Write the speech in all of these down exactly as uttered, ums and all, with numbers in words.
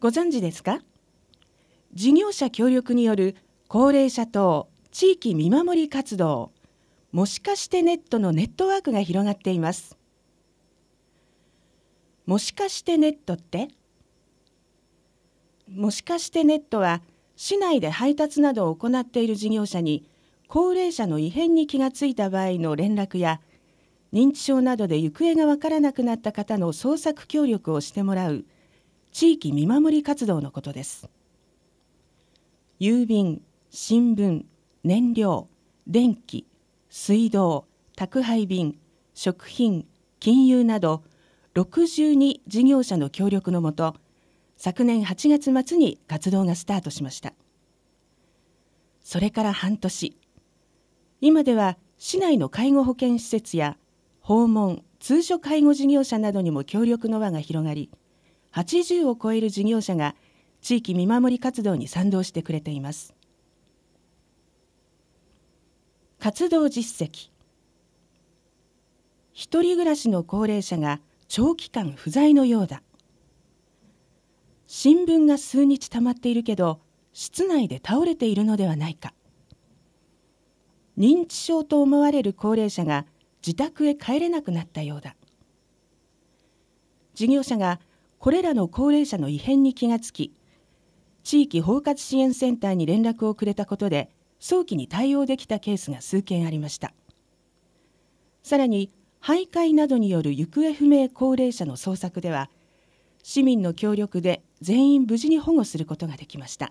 ご存知ですか？事業者協力による高齢者等地域見守り活動、もしかしてネットのネットワークが広がっています。もしかしてネットって？もしかしてネットは、市内で配達などを行っている事業者に、高齢者の異変に気がついた場合の連絡や、認知症などで行方がわからなくなった方の捜索協力をしてもらう地域見守り活動のことです。郵便、新聞、燃料、電気、水道、宅配便、食品、金融などろくじゅうに事業者の協力のもと、昨年はちがつ末に活動がスタートしました。それから半年、今では市内の介護保険施設や訪問・通所介護事業者などにも協力の輪が広がり、はちじゅうを超える事業者が地域見守り活動に賛同してくれています。活動実績。一人暮らしの高齢者が長期間不在のようだ。新聞が数日溜まっているけど、室内で倒れているのではないか。認知症と思われる高齢者が自宅へ帰れなくなったようだ。事業者がこれらの高齢者の異変に気がつき、地域包括支援センターに連絡をくれたことで、早期に対応できたケースが数件ありました。さらに、徘徊などによる行方不明高齢者の捜索では、市民の協力で全員無事に保護することができました。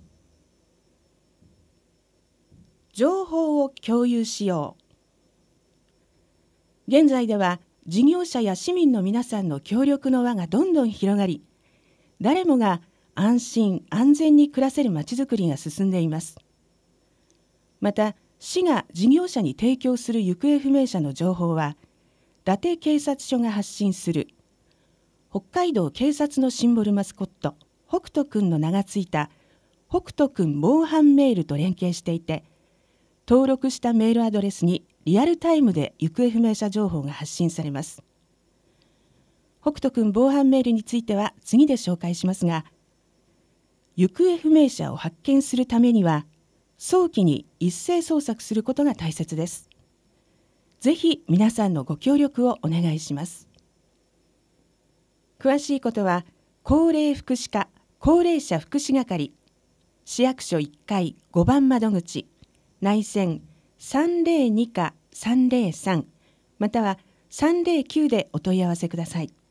情報を共有しよう。現在では事業者や市民の皆さんの協力の輪がどんどん広がり、誰もが安心安全に暮らせるまちづくりが進んでいます。また、市が事業者に提供する行方不明者の情報は、伊達警察署が発信する北海道警察のシンボルマスコット、北斗くんの名がついた北斗くん防犯メールと連携していて、登録したメールアドレスにリアルタイムで行方不明者情報が発信されます。北斗くん防犯メールについては次で紹介しますが、行方不明者を発見するためには、早期に一斉捜索することが大切です。ぜひ皆さんのご協力をお願いします。詳しいことは、高齢福祉課高齢者福祉係、市役所いっかいごばん窓口、内線さんぜろにかさんぜろさん、またはさんぜろきゅうでお問い合わせください。